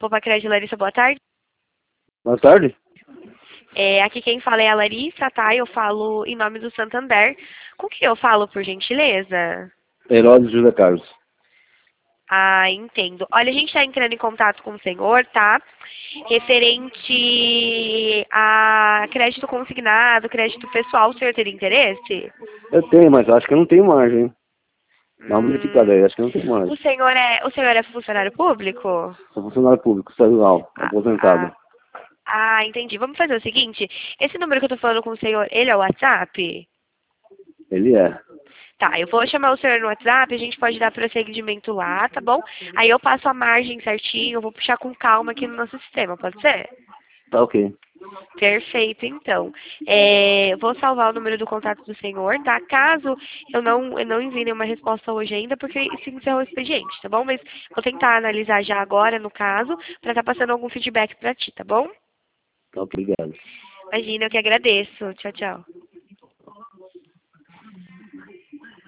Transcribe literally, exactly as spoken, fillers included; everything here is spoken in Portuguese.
Poupa Crédito, Larissa, boa tarde. Boa tarde. É, aqui quem fala é a Larissa, tá? Eu falo em nome do Santander. Com que eu falo, por gentileza? Heródoto Júlia Carlos. Ah, entendo. Olha, a gente está entrando em contato com o senhor, tá? Referente a crédito consignado, crédito pessoal, o senhor teria interesse? Eu tenho, mas acho que eu não tenho margem, hein? Dá uma verificada Hum, aí, acho que eu não tenho margem. o senhor é, o senhor é funcionário público? Sou funcionário público, estadual, Ah, aposentado. ah, ah, entendi. Vamos fazer o seguinte, esse número que eu tô falando com o senhor, ele é o WhatsApp? Ele é. Tá, eu vou chamar o senhor no WhatsApp, a gente pode dar prosseguimento lá, tá bom? Aí eu passo a margem certinho, eu vou puxar com calma aqui no nosso sistema, pode ser? Tá ok. Perfeito, então. É, eu vou salvar o número do contato do senhor, tá? Caso eu não, eu não envie nenhuma resposta hoje ainda, porque se encerrou o expediente, tá bom? Mas vou tentar analisar já agora, no caso, pra estar passando algum feedback pra ti, tá bom? Tá, obrigado. Imagina, eu que agradeço. Tchau, tchau.